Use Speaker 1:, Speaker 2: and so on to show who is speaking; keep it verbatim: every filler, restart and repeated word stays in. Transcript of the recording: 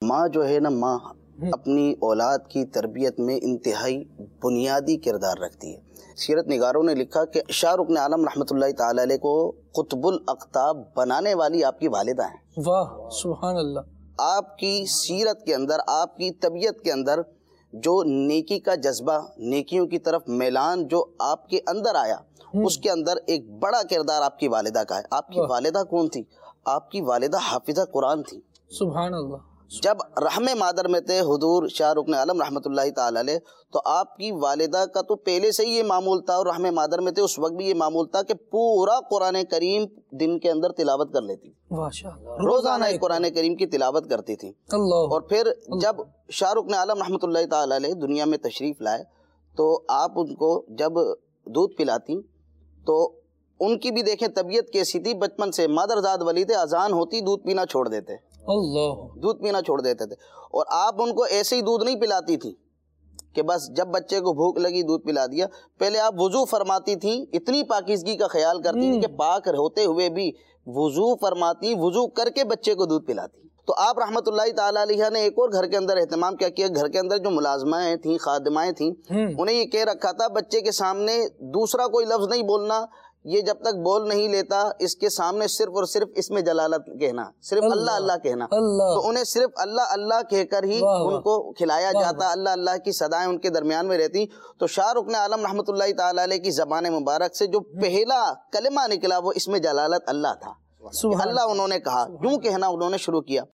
Speaker 1: ماں جو ہے نا، ماں اپنی اولاد کی تربیت میں انتہائی بنیادی کردار رکھتی ہے۔ سیرت نگاروں نے لکھا کہ شاہ رکن عالم رحمۃ اللہ تعالی علیہ کو قطب الاقطاب بنانے والی آپ کی والدہ ہیں۔
Speaker 2: واہ سبحان اللہ۔
Speaker 1: آپ کی سیرت کے اندر، آپ کی طبیعت کے اندر جو نیکی کا جذبہ، نیکیوں کی طرف میلان جو آپ کے اندر آیا، اس کے اندر ایک بڑا کردار آپ کی والدہ کا ہے۔ آپ کی والدہ کون تھی؟ آپ کی والدہ حافظہ قرآن تھی۔
Speaker 2: سبحان اللہ۔
Speaker 1: جب رحم مادر میں تھے حضور شاہ رکن عالم رحمۃ اللہ تعالی علیہ، تو آپ کی والدہ کا تو پہلے سے ہی یہ معمول تھا، اور رحم مادر میں تھے اس وقت بھی یہ معمول تھا کہ پورا قرآن کریم دن کے اندر تلاوت کر لیتی، روزانہ قرآن کریم کی تلاوت کرتی تھی۔
Speaker 2: اللہ۔
Speaker 1: اور پھر جب شاہ رکن عالم رحمۃ اللہ تعالی علیہ دنیا میں تشریف لائے تو آپ ان کو جب دودھ پلاتی تو ان کی بھی دیکھیں طبیعت کیسی تھی، بچپن سے مادر زاد ولی تھے، اذان ہوتی دودھ پینا چھوڑ دیتے،
Speaker 2: اللہ،
Speaker 1: دودھ پینا چھوڑ دیتے تھے۔ اور آپ ان کو ایسے ہی دودھ نہیں پلاتی تھی کہ بس جب بچے کو بھوک لگی دودھ پلا دیا، پہلے آپ وضو فرماتی تھیں، اتنی پاکیزگی کا خیال کرتی تھی کہ پاک ہوتے ہوئے بھی وضو فرماتی، وضو کر کے بچے کو دودھ پلاتی۔ تو آپ رحمۃ اللہ تعالی علیہ نے ایک اور گھر کے اندر اہتمام کیا کیا، گھر کے اندر جو ملازمائیں تھیں، خادمائیں تھیں، انہیں یہ کہہ رکھا تھا بچے کے سامنے دوسرا کوئی لفظ نہیں بولنا، یہ جب تک بول نہیں لیتا اس کے سامنے صرف اور صرف اس میں جلالت کہنا، صرف اللہ اللہ کہنا۔ تو انہیں صرف اللہ اللہ کہہ کر ہی ان کو کھلایا جاتا، اللہ اللہ کی صدائیں ان کے درمیان میں رہتی۔ تو شاہ رکن عالم رحمۃ اللہ تعالی علیہ کی زبان مبارک سے جو پہلا کلمہ نکلا وہ اس میں جلالت اللہ تھا، اللہ انہوں نے کہا، یوں کہنا انہوں نے شروع کیا۔